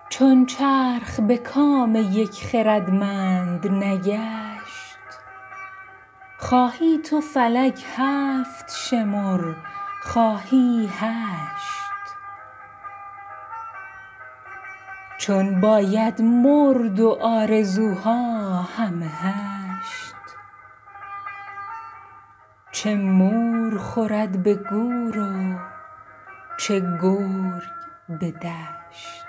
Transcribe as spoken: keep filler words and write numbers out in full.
چون چرخ به کام یک خردمند نگشت، خواهی تو فلک هفت شمر خواهی هشت. چون باید مرد و آرزوها همه هشت، چه مور خورد به گور و چه گرگ به دشت.